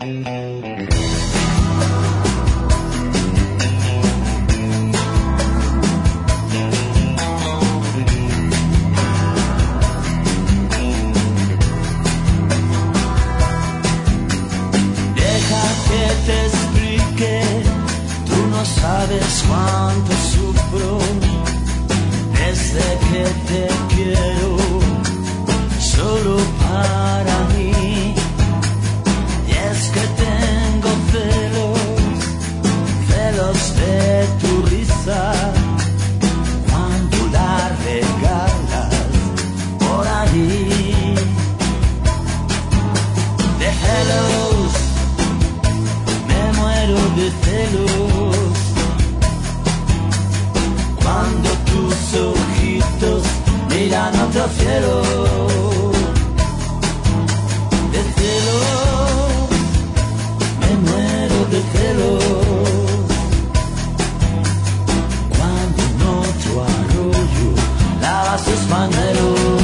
Sabes cuánto sufro desde que te quiero, solo para mí. Y es que tengo celos de tu risa, cuando la regalas por ahí. De celos, me muero de celos, cuando tus ojitos miran otro cielo. De celos, me muero de celos, cuando en otro arroyo lavas tus pañuelos.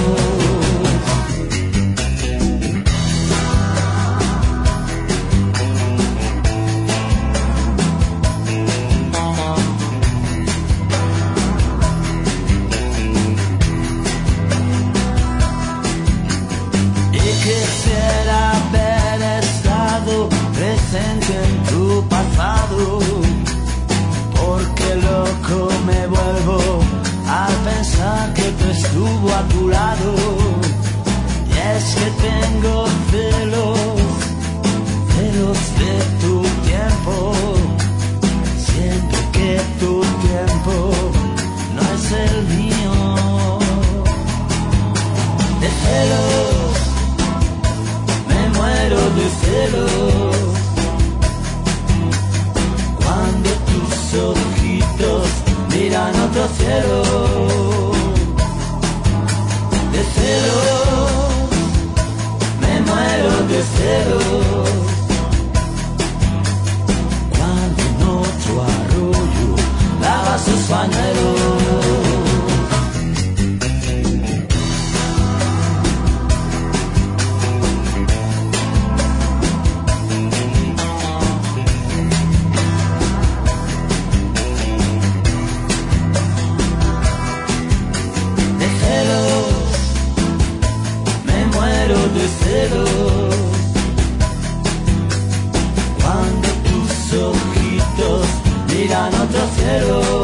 Quisiera haber estado presente en tu pasado, porque loco me vuelvo al pensar que tú estuvo a tu lado. Y es que tengo celos de tu tiempo, siento que tu tiempo no es el mío. De celos, muero de celos, cuando tus ojitos miran otro cielo. De celos, me muero de celos, cuando en otro arroyo lavas sus pañuelos. De celos, cuando tus ojitos miran otro cielo.